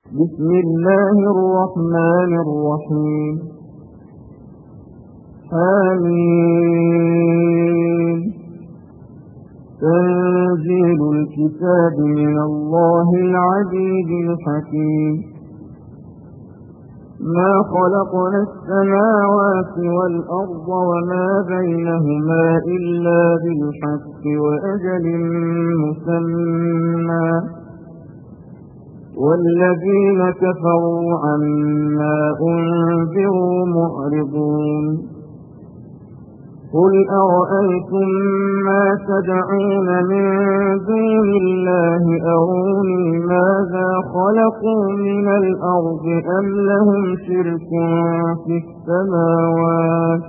بسم الله الرحمن الرحيم. حميم. تنزيل الكتاب من الله العزيز الحكيم. ما خلقنا السماوات والأرض وما بينهما إلا بالحق وأجل مسمى، والذين كفروا عما أنذروا معرضون. قل أرأيتم ما تدعون من دون الله أروني ماذا خلقوا من الأرض أم لهم شرك في السماوات،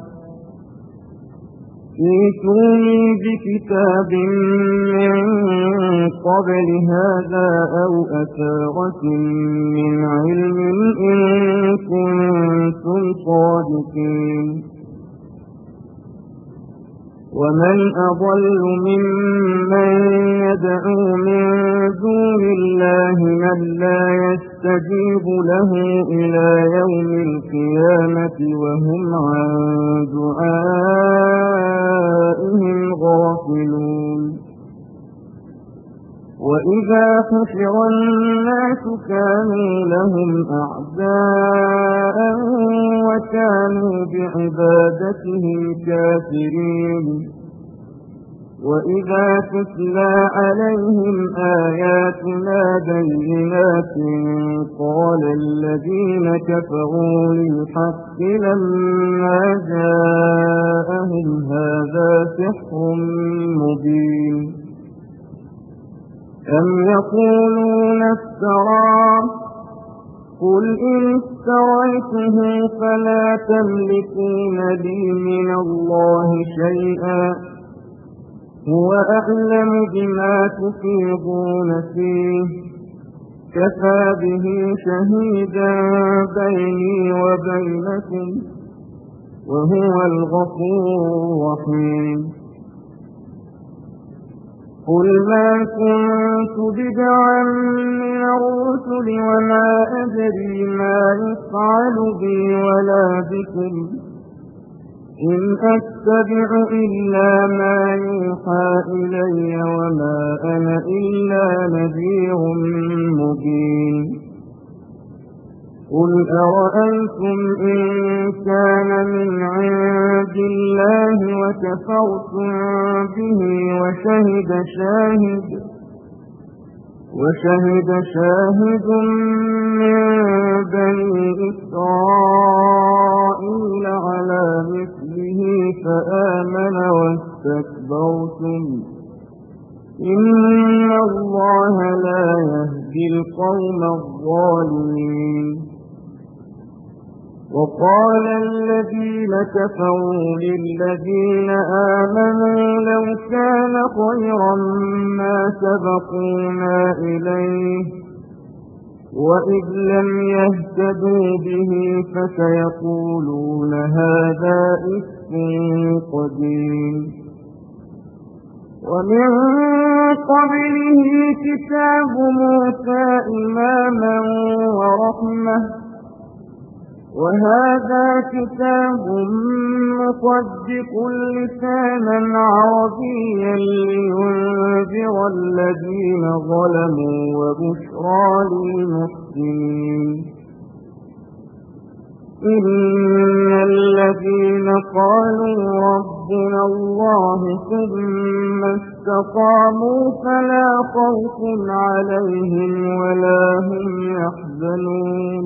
ائتوني بكتاب من قبل هذا أو أثارة من علم إن كنتم صادقين. ومن أضل ممن يدعو من دون الله من لا يستجيب له إلى يوم القيامة وهم عن دعائهم غافلون. وإذا حشر الناس كانوا لهم أعداء وكانوا بعبادتهم كافرين. وإذا تتلى عليهم آياتنا بينات قال الذين كفروا للحق لما جاءهم هذا سحر مبين. أم يقولون افتراه، قل إن افتريته فلا تملكون لي من الله شيئا، هو أعلم بما تفيضون فيه، كفى به شهيدا بيني وبينكم وهو الغفور الرحيم. قل ما كنت بدعا من الرسل وما أدري ما يفعل بي ولا بكم، إن أتبع إلا ما يوحى إلي وما أنا إلا نذير مبين. قل أرأيتم إن كان من عند الله وكفرتم به وشهد شاهد من بني إسرائيل على مثله فآمن واستكبرتم، إن الله لا يهدي القوم الظالمين. وقال الذين كفروا للذين آمنوا لو كان خيرا ما سبقونا إليه، وإذ لم يهتدوا به فسيقولون هذا إفك قديم. ومن قبله كتاب موسى إماما ورحمة، وهذا كتاب مصدق لسانا عربيا لينذر الذين ظلموا وبشرى للمحسنين. إن الذين قالوا ربنا الله ثم استقاموا فلا خوف عليهم ولا هم يحزنون،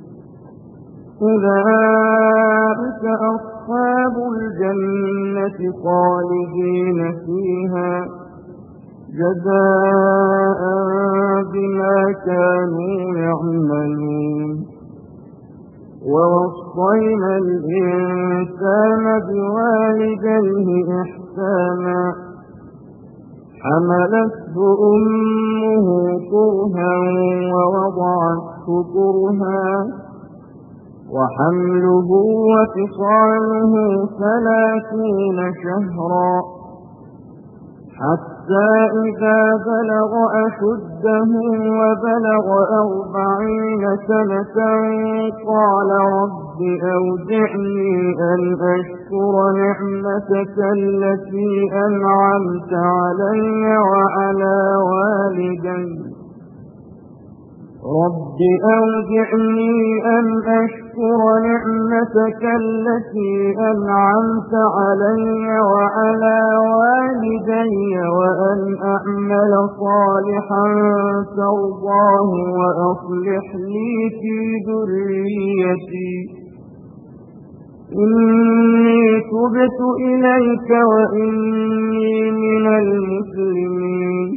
أولئك أصحاب الجنة خالدين فيها جزاء بما كانوا يعملون. ووصينا الإنسان بوالديه إحسانا، حملته أمه كرها ووضعته كرها، وحمله وفصاله 30 شهرا، حتى حتى إذا بلغ أشده وبلغ 40 سنة قال رب أوزعني أن أشكر نعمتك التي أنعمت علي وعلى والدي رب أوزعني أن أشكر نعمتك التي أنعمت علي وعلى والدي وأن أعمل صالحا ترضاه وأصلح لي في ذريتي إني تبت إليك وإني من المسلمين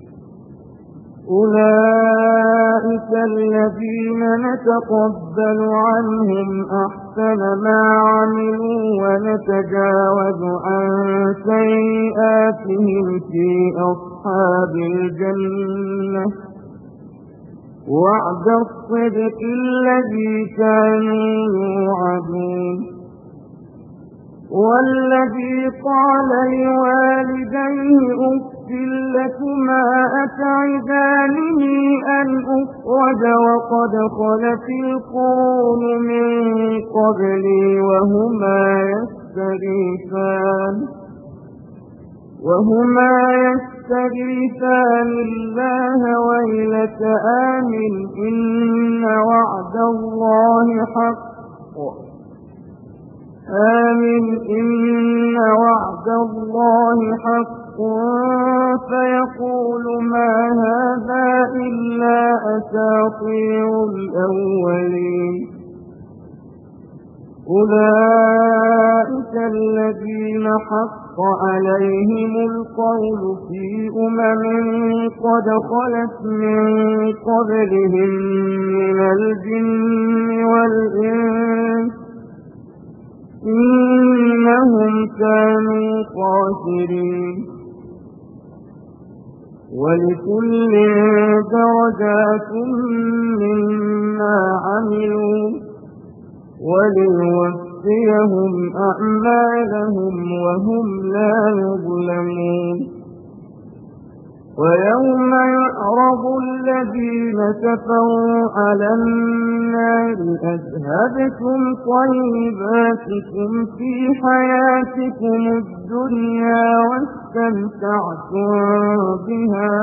أولئك الذين نتقبل عنهم أحسن ما عملوا ونتجاوز عن سيئاتهم في أصحاب الجنة وعد الصدق الذي كانوا يوعدون والذي قال لوالديه أف لكما أتعدانني أن أخرج وقد خلت القرون من قبلي وهما يستغيثان الله ويلك آمن إن وعد الله حق فيقول ما هذا إلا أساطير الأولين أولئك الذين حق عليهم القول في قد خلت من قبلهم من الجن والإنس إنهم كانوا خاسرين ولكل درجات مما عملوا وليوفيهم أعمالهم وهم لا يظلمون ويوم يعرض الذين كفروا على النار أذهبتم طيباتكم في حياتكم الدنيا واستمتعتم بها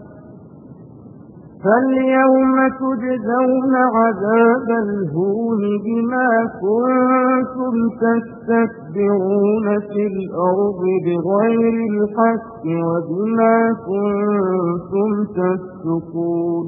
فاليوم تجزون عذاب الهون بما كنتم تستكبرون في الأرض بغير الحق وبما كنتم تفسقون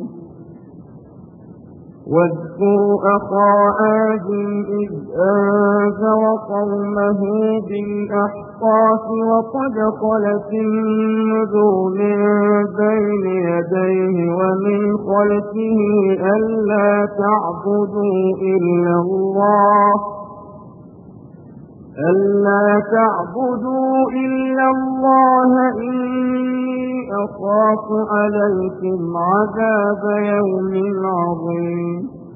واذكر أخا عاد إذ أنذر قومه بالأحقاف وقد خلت النذر من بين يديه ومن خلفه ألا تعبدوا إلا الله إني أخاف عليكم عذاب يوم عظيم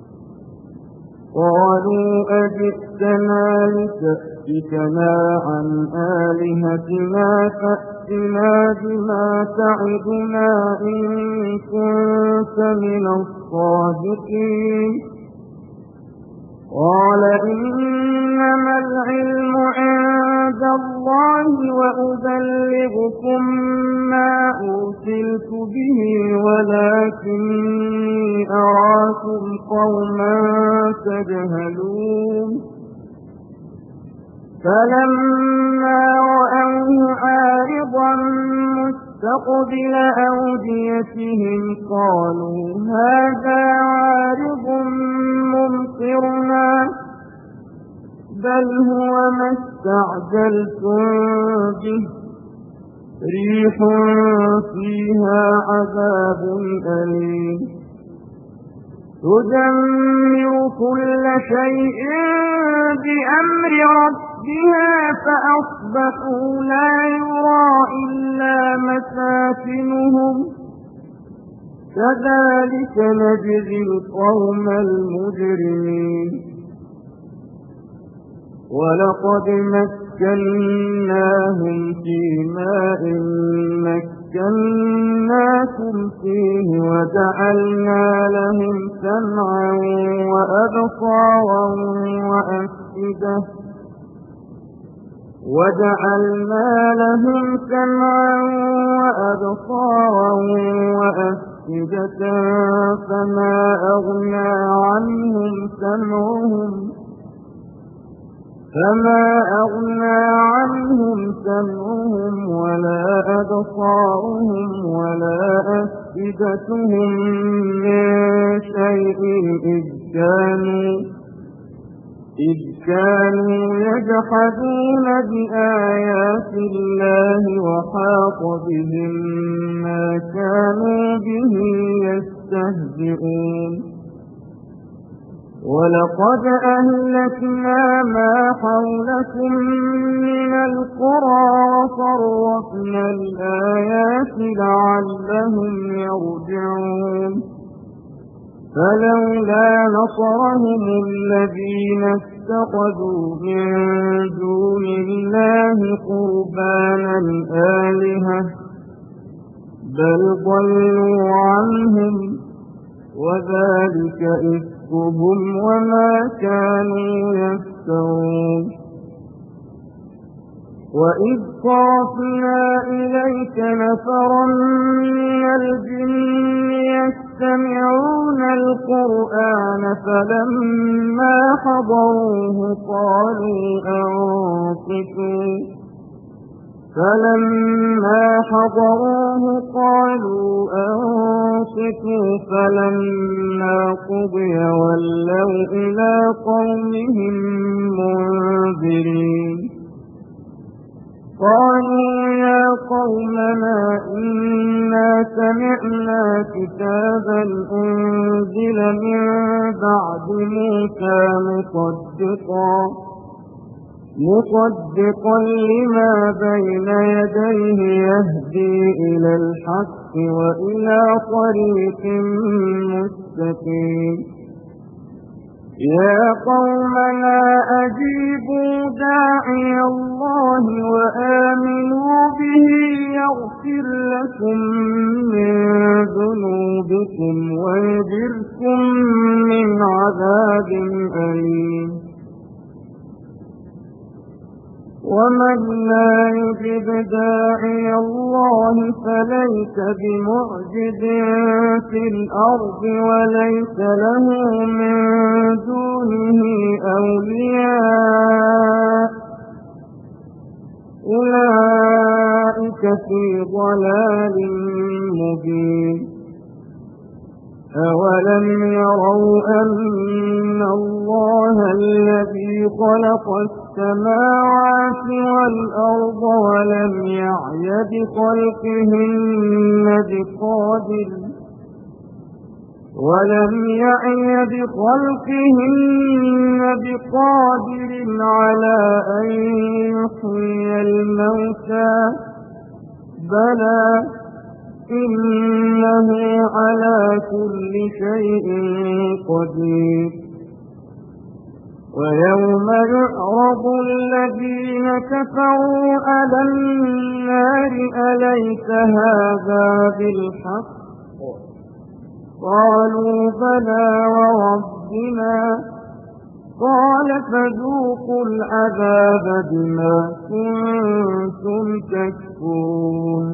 قالوا أجئتنا لتأفكنا عن آلهتنا فأتنا بما تعدنا إن كنت من الصادقين قال إنما العلم عند الله وأبلغكم ما أرسلت به ولكني أراكم قوما تجهلون فلما رأوه عارضا مستقبل أوديتهم قالوا هذا عارض ممطرنا بل هو ما استعجلتم به ريح فيها عذاب أليم تدمر كل شيء بأمر ربها فأصبحوا لا يرى إلا مساكنهم كذلك نجزي القوم المجرمين ولقد مكناهم في ماء مكناكم فيه وجعلنا لهم سمعا وأبصارا وأفئدة فما أغنى عنهم سمعهم ولا أبصارهم ولا أفئدتهم من شيء إذ كانوا يجحدون بآيات الله وحاق بهم ما كانوا به يستهزئون ولقد أهلكنا ما حولكم من القرى وصرفنا الآيات لعلهم يرجعون فلولا نصرهم الذين اتخذوا من دون الله قربانا آلهة بل ضلوا عنهم وذلك إفكهم وما كانوا يفترون وإذ صرفنا إليك نفرا من الجن يستمعون القرآن فلما حضروه قالوا أنصتوا فلما قضي ولوا إلى قومهم منذرين قالوا يا قومنا إنا سمعنا كتابا أنزل من بعد موسى مصدقا لما بين يديه يهدي إلى الحق وإلى طريق مستقيم يا قومنا أجيبوا داعي الله وآمنوا به يغفر لكم من ذنوبكم ويجركم من عذاب أليم ومن لا يجب داعي الله فليس بمعجز في الأرض وليس له من دونه أولياء أولئك في ضلال مبين أولم يروا أن الله الذي خلق السماوات والأرض ولم يعي بخلقهن بقادر على أن يحيي الموتى بلى إنه على كل شيء قدير ويوم يعرض الذين كفروا على النار أليس هذا بالحق قالوا بلى وربنا قال فذوقوا العذاب بما كنتم تكفرون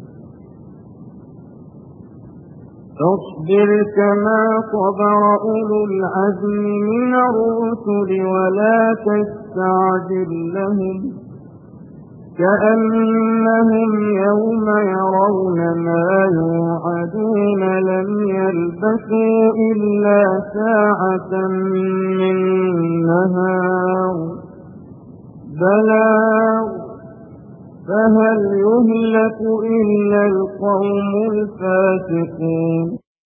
فاصبر كما صبر أولو العزم من الرسل ولا تستعجل لهم كأنهم يوم يرون ما يوعدون لم يلبثوا إلا ساعة من نهار بلاغ فهل يهلك إلا القوم الفاسقون